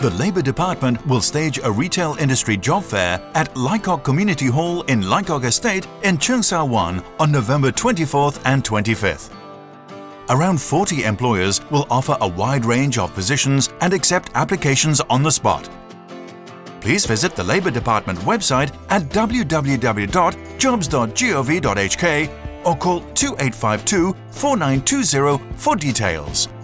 The Labour Department will stage a retail industry job fair at Laikock Community Hall in Laikock Estate in Cheung Sa Wan on November 24th and 25th. Around 40 employers will offer a wide range of positions and accept applications on the spot. Please visit the Labour Department website at www.jobs.gov.hk or call 2852 4920 for details.